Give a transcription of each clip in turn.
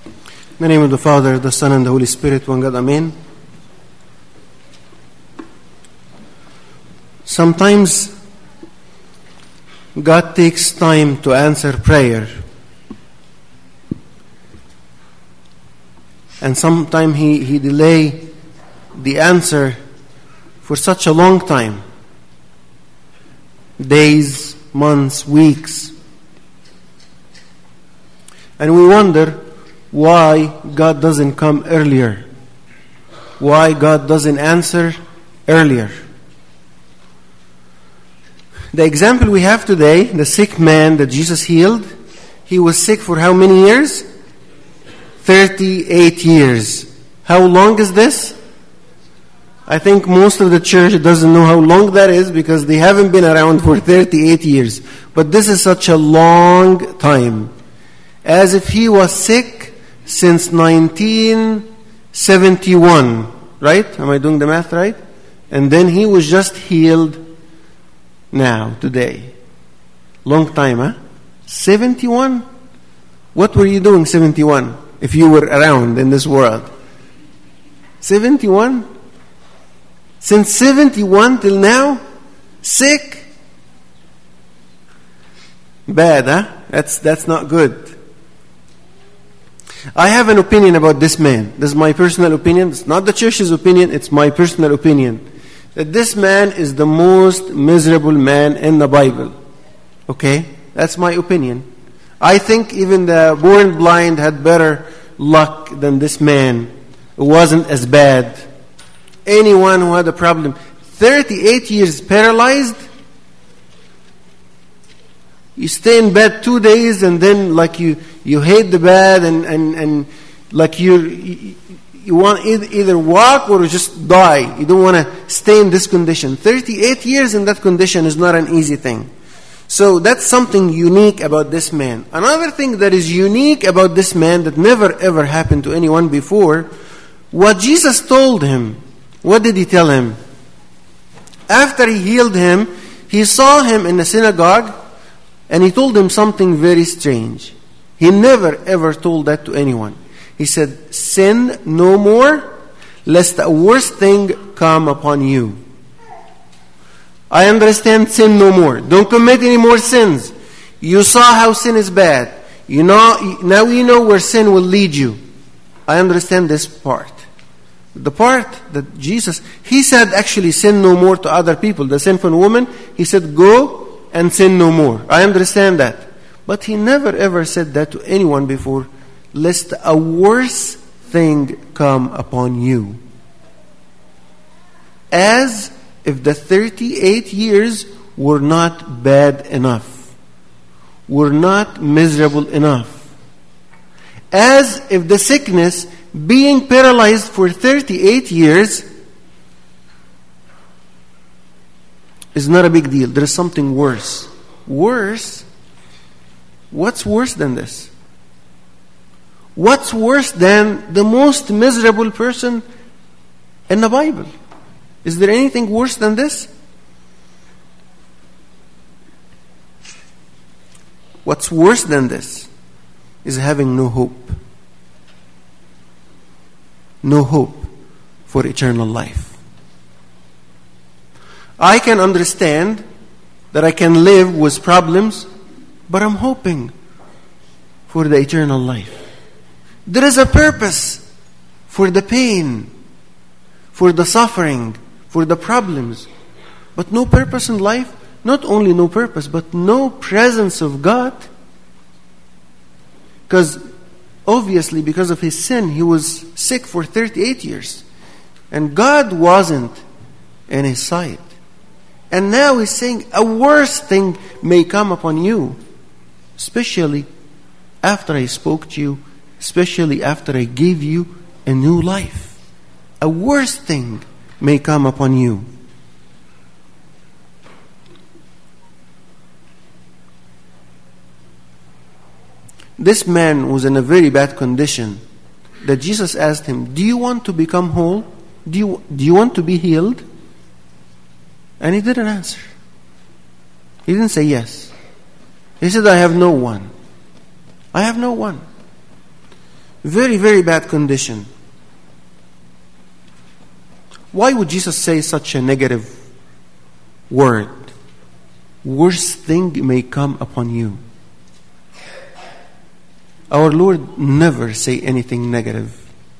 In the name of the Father, the Son, and the Holy Spirit, one God, Amen. Sometimes God takes time to answer prayer. And sometimes He delay the answer for such a long time. Days, months, weeks. And we wonder why God doesn't come earlier. Why God doesn't answer earlier. The example we have today, the sick man that Jesus healed, he was sick for how many years? 38 years. How long is this? I think most of the church doesn't know how long that is because they haven't been around for 38 years. But this is such a long time. As if he was sick since 1971. Right? Am I doing the math right? And then he was just healed now, today. Long time, huh? 71? What were you doing 71 if you were around in this world? 71? Since 71 till now? Sick? Bad, huh? That's not good. I have an opinion about this man. This is my personal opinion. It's not the church's opinion. It's my personal opinion. That this man is the most miserable man in the Bible. Okay? That's my opinion. I think even the born blind had better luck than this man. It wasn't as bad. Anyone who had a problem, 38 years paralyzed, you stay in bed 2 days and then like you hate the bed and like you want either walk or just die. You don't want to stay in this condition. 38 years in that condition is not an easy thing. So that's something unique about this man. Another thing that is unique about this man that never ever happened to anyone before, what Jesus told him. What did He tell him? After He healed him, He saw him in the synagogue and He told him something very strange. He never ever told that to anyone. He said, sin no more, lest a worse thing come upon you. I understand sin no more. Don't commit any more sins. You saw how sin is bad. Now you know where sin will lead you. I understand this part. The part that Jesus, He said actually sin no more to other people. The sinful woman, He said go and sin no more. I understand that. But He never ever said that to anyone before. Lest a worse thing come upon you. As if the 38 years were not bad enough. Were not miserable enough. As if the sickness, being paralyzed for 38 years, is not a big deal. There is something worse. Worse? What's worse than this? What's worse than the most miserable person in the Bible? Is there anything worse than this? What's worse than this is having no hope. No hope for eternal life. I can understand that I can live with problems, but I'm hoping for the eternal life. There is a purpose for the pain, for the suffering, for the problems, but no purpose in life. Not only no purpose, but no presence of God. Because obviously, because of his sin, he was sick for 38 years. And God wasn't in his sight. And now he's saying, a worse thing may come upon you. Especially after I spoke to you. Especially after I gave you a new life. A worse thing may come upon you. This man was in a very bad condition that Jesus asked him, do you want to become whole? Do you want to be healed? And he didn't answer. He didn't say yes. He said, I have no one. I have no one. Very, very bad condition. Why would Jesus say such a negative word? Worst thing may come upon you. Our Lord never say anything negative.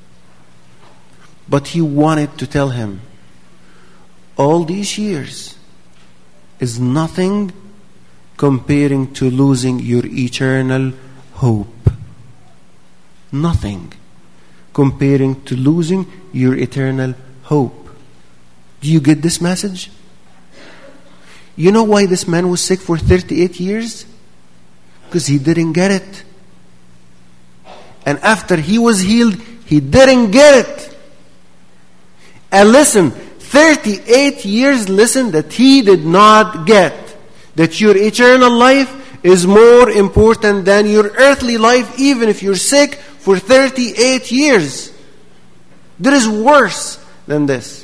But He wanted to tell him, all these years is nothing comparing to losing your eternal hope. Nothing comparing to losing your eternal hope. Do you get this message? You know why this man was sick for 38 years? Because he didn't get it. And after he was healed, he didn't get it. And listen, 38 years, listen, that he did not get. That your eternal life is more important than your earthly life, even if you're sick for 38 years. There is worse than this.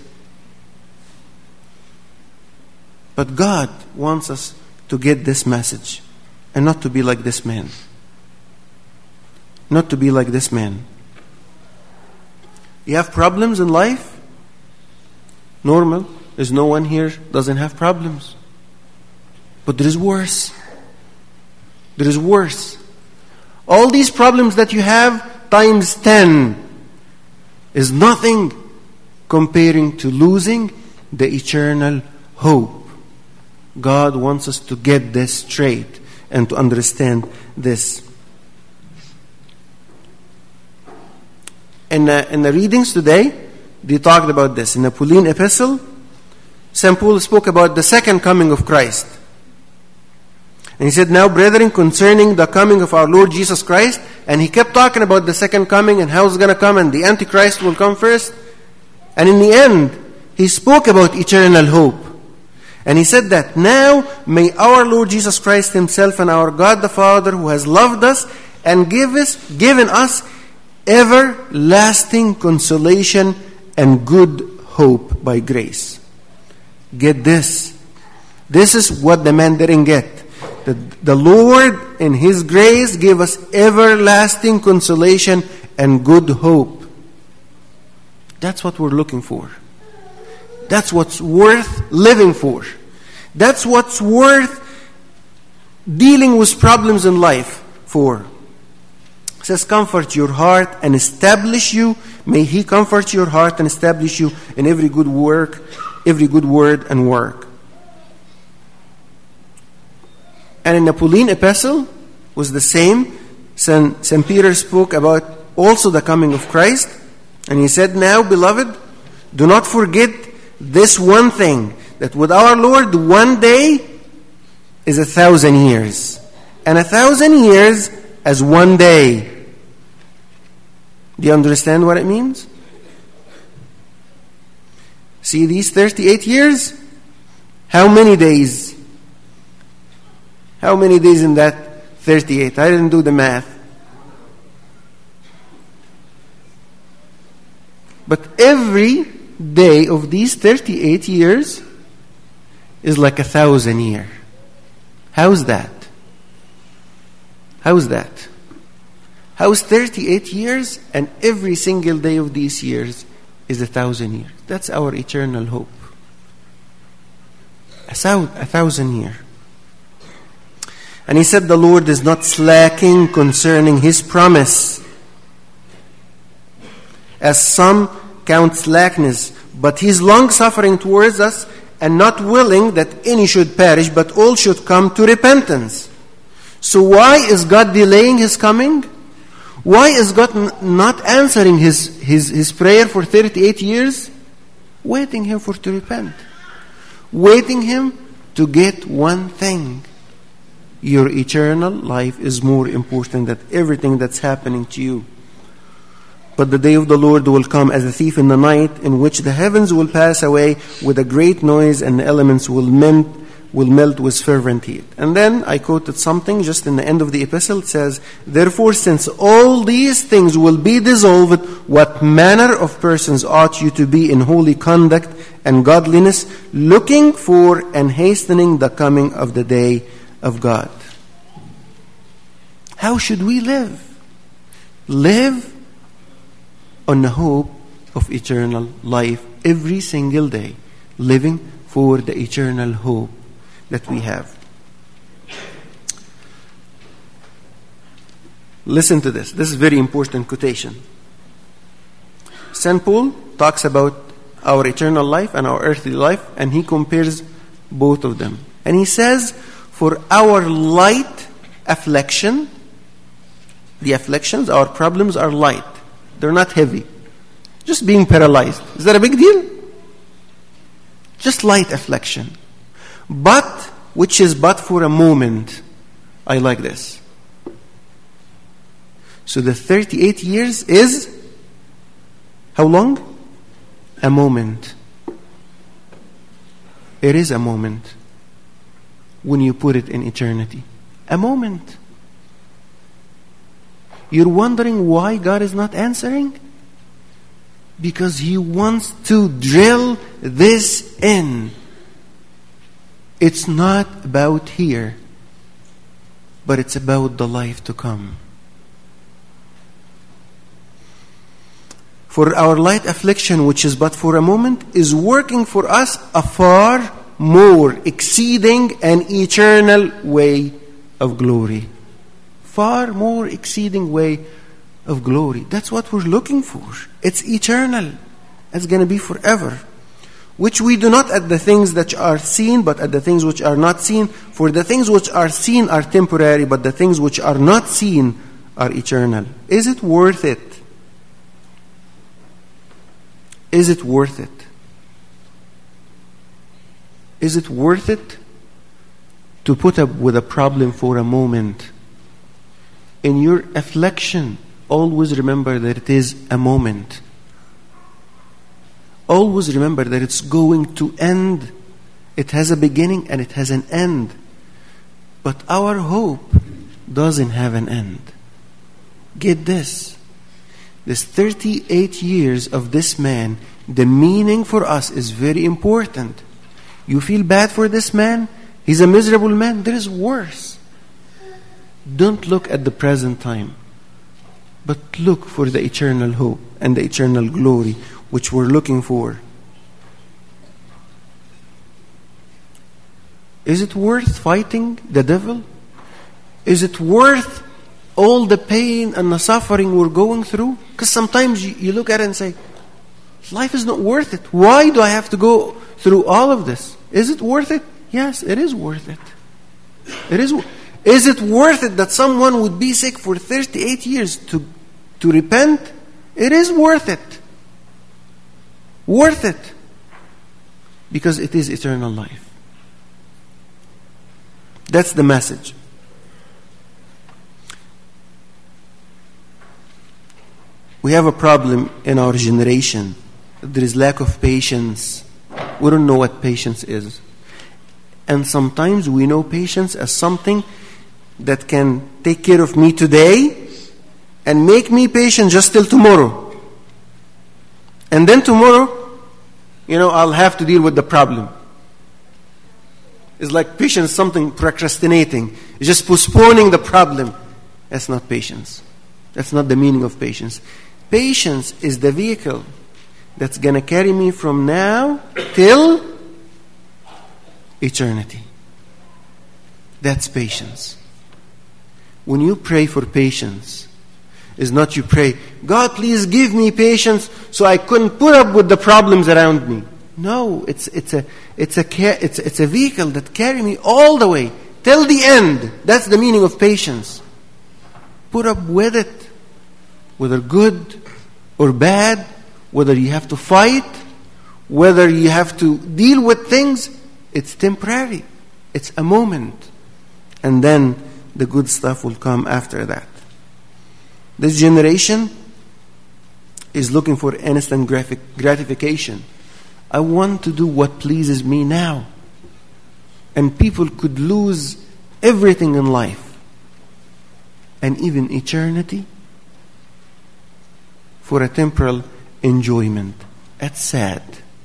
But God wants us to get this message and not to be like this man. Not to be like this man. You have problems in life? Normal. There's no one here doesn't have problems. But there is worse. There is worse. All these problems that you have times 10 is nothing comparing to losing the eternal hope. God wants us to get this straight and to understand this. In the readings today, they talked about this. In the Pauline epistle, St. Paul spoke about the second coming of Christ. And he said, now, brethren, concerning the coming of our Lord Jesus Christ, and he kept talking about the second coming and how it's going to come, and the Antichrist will come first. And in the end, he spoke about eternal hope. And he said that now may our Lord Jesus Christ himself and our God the Father, who has loved us and given us everlasting consolation and good hope by grace. Get this. This is what the man didn't get. The Lord in His grace gave us everlasting consolation and good hope. That's what we're looking for. That's what's worth living for. That's what's worth dealing with problems in life for. It says, comfort your heart and establish you. May He comfort your heart and establish you in every good work, every good word and work. And in the Pauline epistle was the same. St. Peter spoke about also the coming of Christ. And he said, now, beloved, do not forget this one thing, that with our Lord, one day is 1,000 years. And 1,000 years as one day. Do you understand what it means? See these 38 years? How many days? How many days in that 38? I didn't do the math. But every day of these 38 years is like 1,000 years. How's that? How's that? How's 38 years and every single day of these years is 1,000 years? That's our eternal hope. 1,000 years. And he said the Lord is not slacking concerning His promise, as some count slackness, but He is long-suffering towards us, and not willing that any should perish, but all should come to repentance. So why is God delaying His coming? Why is God not answering his prayer for 38 years? Waiting Him to repent. Waiting Him to get one thing. Your eternal life is more important than everything that's happening to you. But the day of the Lord will come as a thief in the night, in which the heavens will pass away with a great noise, and the elements will melt with fervent heat. And then I quoted something just in the end of the epistle. It says, therefore, since all these things will be dissolved, what manner of persons ought you to be in holy conduct and godliness, looking for and hastening the coming of the day of God? How should we live? Live on the hope of eternal life every single day, living for the eternal hope that we have. Listen to this. This is a very important quotation. St. Paul talks about our eternal life and our earthly life, and he compares both of them. And he says, for our light affliction, the afflictions, our problems are light. They're not heavy. Just being paralyzed. Is that a big deal? Just light affliction. But, which is but for a moment. I like this. So the 38 years is how long? A moment. It is a moment when you put it in eternity. A moment. You're wondering why God is not answering? Because He wants to drill this in. It's not about here, but it's about the life to come. For our light affliction, which is but for a moment, is working for us a far more exceeding an eternal way of glory. Far more exceeding way of glory. That's what we're looking for. It's eternal. It's going to be forever. Which we do not at the things that are seen, but at the things which are not seen. For the things which are seen are temporary, but the things which are not seen are eternal. Is it worth it? Is it worth it? Is it worth it to put up with a problem for a moment? In your affliction, always remember that it is a moment. Always remember that it's going to end. It has a beginning and it has an end. But our hope doesn't have an end. Get this. This 38 years of this man, the meaning for us is very important. You feel bad for this man? He's a miserable man. There is worse. Don't look at the present time, but look for the eternal hope and the eternal glory which we're looking for. Is it worth fighting the devil? Is it worth all the pain and the suffering we're going through? Because sometimes you look at it and say, life is not worth it. Why do I have to go through all of this? Is it worth it? Yes, it is worth it. It is. Is it worth it that someone would be sick for 38 years to repent? It is worth it. Worth it. Because it is eternal life. That's the message. We have a problem in our generation. There is lack of patience. We don't know what patience is. And sometimes we know patience as something that can take care of me today and make me patient just till tomorrow. And then tomorrow, I'll have to deal with the problem. It's like patience, something procrastinating. It's just postponing the problem. That's not patience. That's not the meaning of patience. Patience is the vehicle that's going to carry me from now till eternity. That's patience. When you pray for patience, it's not you pray, God, please give me patience so I couldn't put up with the problems around me. No, it's a vehicle that carry me all the way till the end. That's the meaning of patience. Put up with it, whether good or bad, whether you have to fight, whether you have to deal with things. It's temporary. It's a moment. And then the good stuff will come after that. This generation is looking for instant gratification. I want to do what pleases me now. And people could lose everything in life and even eternity for a temporal enjoyment. That's sad.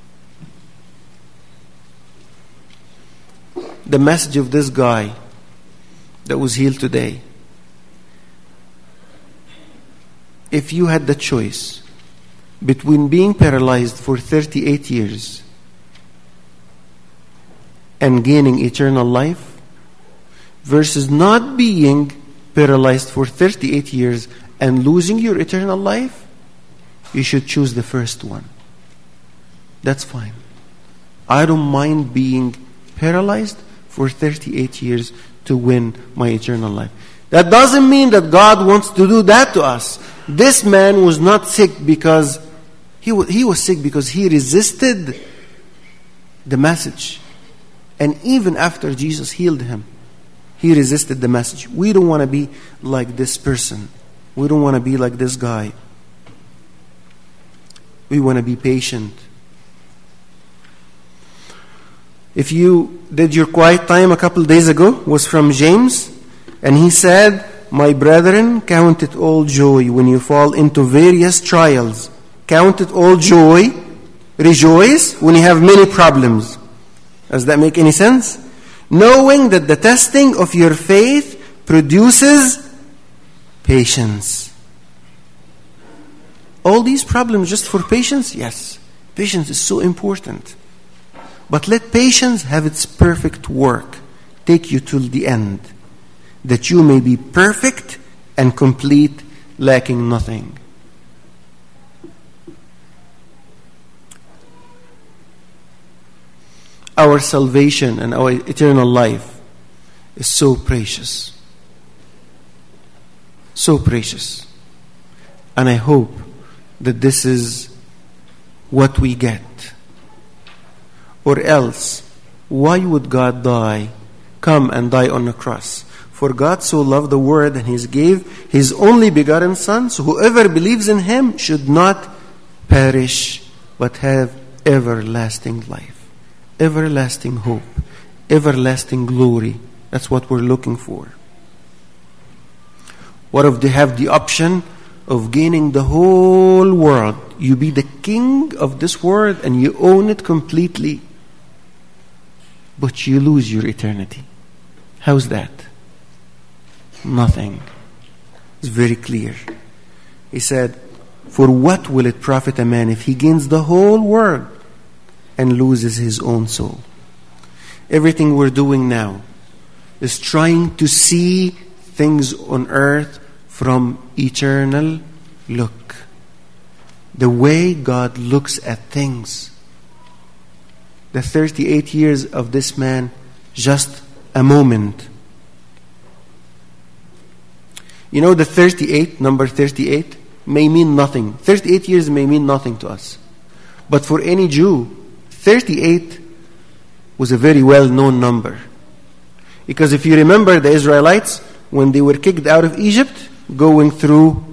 The message of this guy that was healed today. If you had the choice between being paralyzed for 38 years and gaining eternal life versus not being paralyzed for 38 years and losing your eternal life, you should choose the first one. That's fine. I don't mind being paralyzed for 38 years to win my eternal life. That doesn't mean that God wants to do that to us. This man was not sick because he was sick because he resisted the message. And even after Jesus healed him, he resisted the message. We don't want to be like this person. We don't want to be like this guy. We want to be patient. If you did your quiet time a couple days ago, was from James, and he said, "My brethren, count it all joy when you fall into various trials. Count it all joy, rejoice when you have many problems." Does that make any sense? Knowing that the testing of your faith produces patience. All these problems just for patience? Yes. Patience is so important. But let patience have its perfect work, take you till the end, that you may be perfect and complete, lacking nothing. Our salvation and our eternal life is so precious. So precious. And I hope that this is what we get. Or else, why would God come and die on the cross? For God so loved the world and He gave His only begotten Son, so whoever believes in Him should not perish, but have everlasting life, everlasting hope, everlasting glory. That's what we're looking for. What if they have the option of gaining the whole world? You be the king of this world and you own it completely, but you lose your eternity. How's that? Nothing. It's very clear. He said, "For what will it profit a man if he gains the whole world and loses his own soul?" Everything we're doing now is trying to see things on earth from eternal look. The way God looks at things. The 38 years of this man, just a moment. You know, the 38, number 38, may mean nothing. 38 years may mean nothing to us. But for any Jew, 38 was a very well-known number. Because if you remember the Israelites, when they were kicked out of Egypt, going through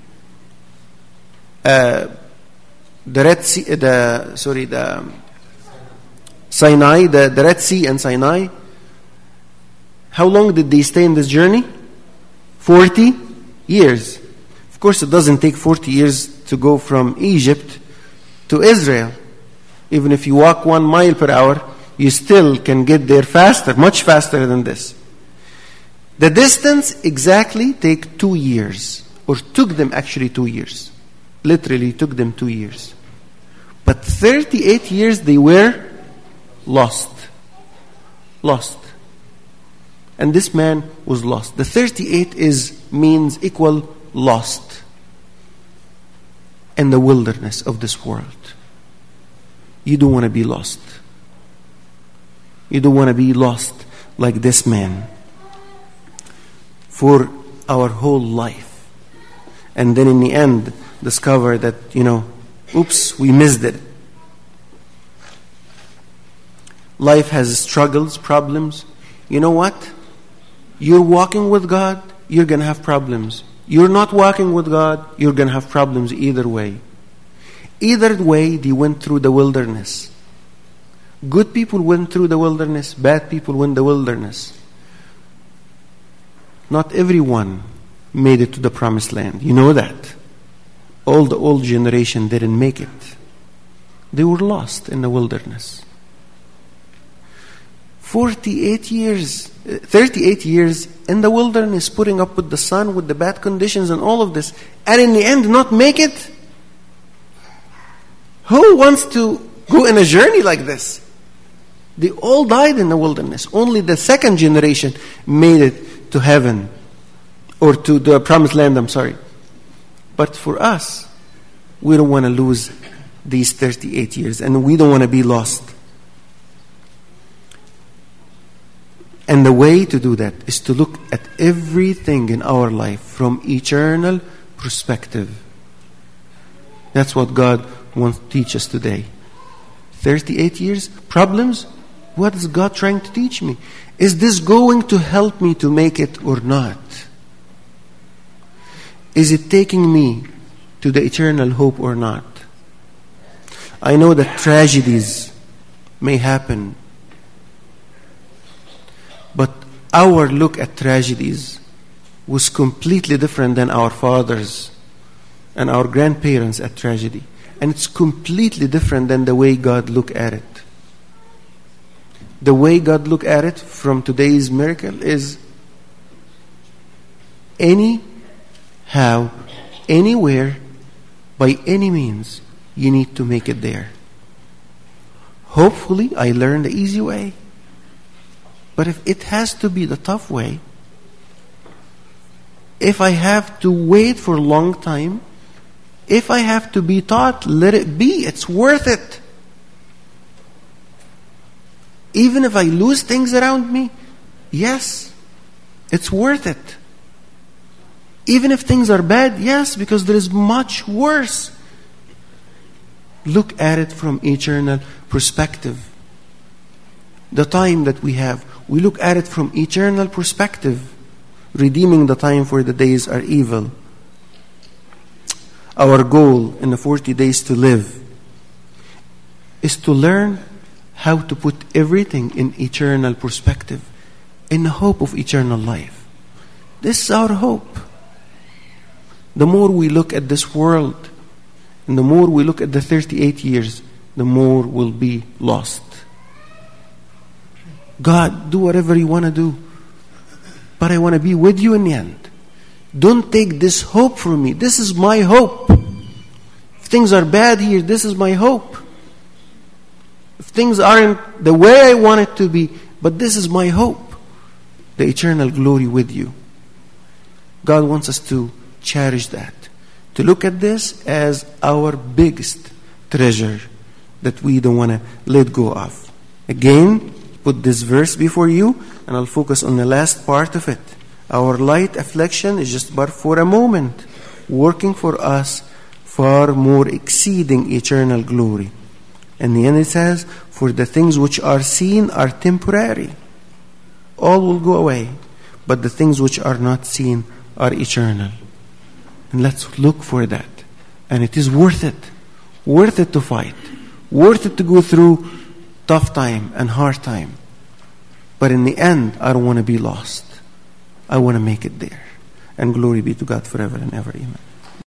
the Red Sea, the Sinai, the Red Sea and Sinai. How long did they stay in this journey? 40 years. Of course, it doesn't take 40 years to go from Egypt to Israel. Even if you walk 1 mile per hour, you still can get there faster, much faster than this. The distance exactly take 2 years, or took them actually 2 years. Literally took them 2 years. But 38 years they were lost. Lost. And this man was lost. The 38 means equal lost in the wilderness of this world. You don't want to be lost. You don't want to be lost like this man for our whole life. And then in the end, discover that, oops, we missed it. Life has struggles, problems. You know what? You're walking with God, you're going to have problems. You're not walking with God, you're going to have problems either way. Either way, they went through the wilderness. Good people went through the wilderness, bad people went the wilderness. Not everyone made it to the promised land. You know that. All the old generation didn't make it. They were lost in the wilderness. 38 years in the wilderness, putting up with the sun, with the bad conditions and all of this, and in the end not make it? Who wants to go in a journey like this? They all died in the wilderness. Only the second generation made it to heaven, or to the promised land, I'm sorry. But for us, we don't want to lose these 38 years, and we don't want to be lost. And the way to do that is to look at everything in our life from eternal perspective. That's what God wants to teach us today. 38 years, problems? What is God trying to teach me? Is this going to help me to make it or not? Is it taking me to the eternal hope or not? I know that tragedies may happen, but our look at tragedies was completely different than our fathers and our grandparents at tragedy. And it's completely different than the way God looked at it. The way God looked at it from today's miracle is anyhow, anywhere, by any means, you need to make it there. Hopefully, I learned the easy way. But if it has to be the tough way, if I have to wait for a long time, if I have to be taught, let it be. It's worth it. Even if I lose things around me, yes, it's worth it. Even if things are bad, yes, because there is much worse. Look at it from eternal perspective. The time that we have, we look at it from eternal perspective, redeeming the time, for the days are evil. Our goal in the 40 days to live is to learn how to put everything in eternal perspective, in the hope of eternal life. This is our hope. The more we look at this world, and the more we look at the 38 years, the more we'll be lost. God, do whatever you want to do, but I want to be with you in the end. Don't take this hope from me. This is my hope. If things are bad here, this is my hope. If things aren't the way I want it to be, but this is my hope. The eternal glory with you. God wants us to cherish that. To look at this as our biggest treasure that we don't want to let go of. Again, put this verse before you, and I'll focus on the last part of it. Our light affliction is just but for a moment, working for us far more exceeding eternal glory. And the end it says, for the things which are seen are temporary. All will go away. But the things which are not seen are eternal. And let's look for that. And it is worth it. Worth it to fight. Worth it to go through tough time and hard time. But in the end, I don't want to be lost. I want to make it there. And glory be to God forever and ever. Amen.